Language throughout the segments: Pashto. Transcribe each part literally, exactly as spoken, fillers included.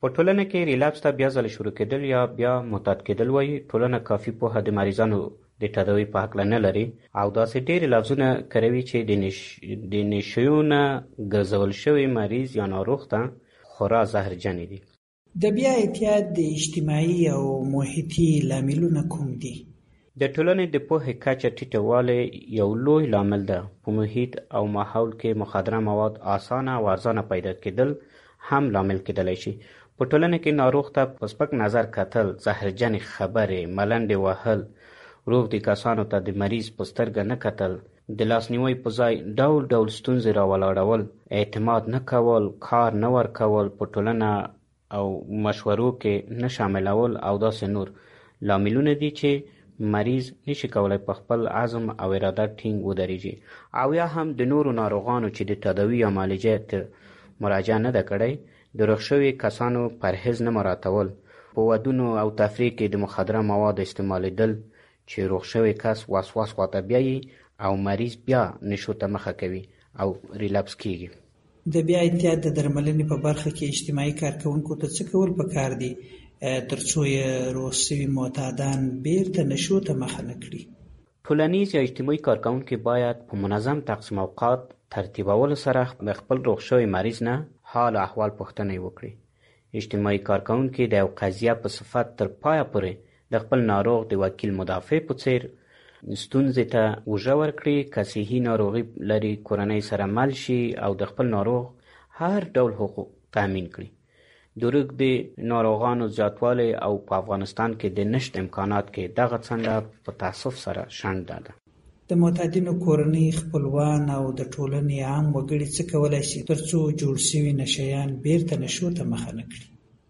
په ټولنه کې ریلپس ته بیا ځل شروع کېدل یا بیا معتاد کېدل وایي. ټولنه کافي پوهه د مریضانو د تداوي په هکله نه لري او داسې ډېرې لفظونه کاروي چې د نش... د نشیو نه ګرځول شوی مریض یا ناروغ ته خورا زهرجنې دي. د بیا اعتیاد د اجتماعي او محیطي لاملونه کوم دي؟ د ټولنې د پوهې کچه ټیټوالی یو لوی لامل ده. په محیط او ماحول کې مخدره مواد اسانه او ارزانه پیدا کېدل هم لامل کېدلی شي. په ټولنه کې ناروغ ته په سپک نظر کتل، زهرجنې خبرې، ملنډې وهل، روغ دي کسانو ته د مریض په سترګه نه کتل، د لاسنیوي په ځای ډول ډول ستونزې راولاړول، اعتماد نه کول، کار نه ورکول، په ټولنه او مشورو کې نه شاملول او داسې نور لاملونه دي چې مریض نشي کولای په خپل عزم او اراده ټینګ ودرېږي. او یا هم د نورو ناروغانو چې د تداوي یا معالجې ته مراجعه نه ده کړې، د روغ شوي کسانو پرهیز نه مراعاتول، په ودونو او تفریح کې د مخدره مواد استعمالیدل چې روغ شوی کس وسواس خواته بیایي او مریض بیا نشو ته مخه کوي او ریلپس کیږي. د بیا اعتیاد د درملنې په برخه کې اجتماعي کارکونکو ته څه کول پکار دي ترڅو یې روغ شوي معتادان بیرته نشو ته مخه نه کړي؟ ټولنیز یا اجتماعي کارکونکي باید په منظم تقسیم اوقات ترتیبولو سره د خپل روغ شوي مریض نه حال او احوال پوښتنه وکړي. اجتماعي کارکونکي د یو قضیه په صفت تر پایه پورې د خپل ناروغ د وکیل مدافع په څیر ستونزې ته اوږه ورکړي. که صحي ناروغي لري کورنۍ سره مل شي او د خپل ناروغ هر ډول حقوق تامین کړي. د روږ د ناروغانو زیاتوالی او په افغانستان کې د نشت امکانات کې دغه څنډه په تاسف سره شنډه ده. د معتادینو کورنۍ، خپلوان او د ټولنې عام وګړي څه کولی شي ترڅو جوړ شوي نشیان بیرته نشو ته مخه نه کړي؟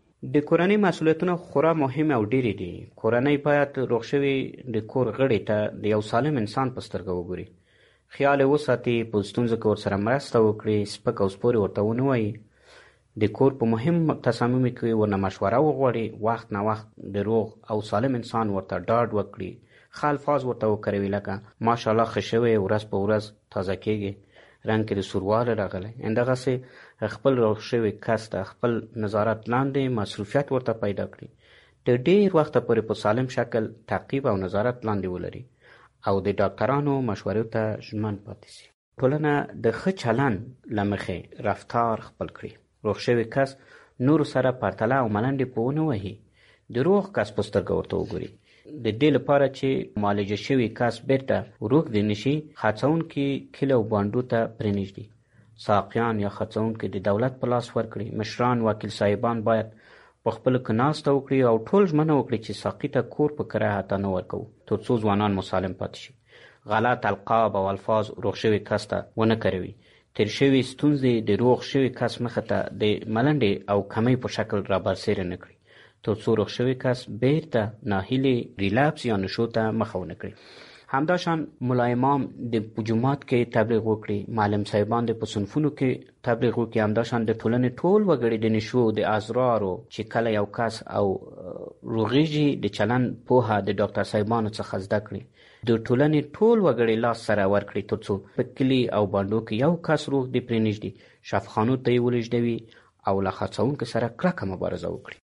د کورنۍ مسؤلیتونه خورا مهم او ډېرې دي. کورنۍ باید روغ شوي د کور غړي ته د یو سالم انسان په سترګه وګوري، خیال یې وساتي، په ستونزو کې ورسره مرسته وکړي، سپک او سپورې ورته ونه وایي، د کور په مهم تصامیمو کې ورنه مشوره وغواړي، وخت نه وخت د روغ او سالم انسان ورته ډاډ وکړي، ښه الفاظ ورته وکاروي لکه ماشاءالله ښه شوی، ورځ په ورځ تازه کېږي، رنګ کې د سوروالی راغلی. همدغسې خپل روغ شوي کس ته خپل نظارت لاندې مصروفیت ورته پیدا کړي، د ډېر وخته پورې په سالم شکل تعقیب او نظارت لاندې ولري او د ډاکټرانو مشورو ته ژمن پاتې شي. ټولنه د ښه چلند له مخې رفتار خپل کړي. روغ شوي کس نورو سره پرتله او ملنډې په ونه وهي، د روغ کس په سترګه ورته وګوري. د دې لپاره چې معالجه شوي کس بیرته روغ دی نشي، خرڅونکي کلي او بانډو ته پرېنږدي، ساقیان یا خرڅونکي د دولت په لاس ورکړي. مشران، وکیل صاحبان باید په خپلو کې ناسته وکړي او ټول ژمنه وکړي چې ساقي ته کور په کرایه حتی نه ورکوو ترڅو ځوانان مسالم پاتې شي. غلط القاب او الفاظ روغ شوي کس ته ونه کاروي. تیر شوي ستونزې د روغ شوي کس مخه ته د ملنډې او کمۍ په شکل رابرسېره نه کړي ترڅو روغ شوي کس بیرته ناهیلې ریلپس یا نشو ته مخه ونه کړي. همداشان ملا امام د په جومات کې تبلیغ وکړي، معلم صاحبان د په صنفونو کې تبلیغ وکړي. همداشان د ټولنې ټول وګړي د نشو د ازرارو چې کله یو کس او روغېږي د چلند پوهه د ډاکټر صاحبانو څخه زده کړي. د ټولنې ټول وګړي لاس سره ورکړي ترڅو په کلي او بانډو کې یو کس روغ دی پرېنږدي، شفاخانو ته یې ولېږدوي او له خرڅونکو سره کلکه مبارزه وکړي.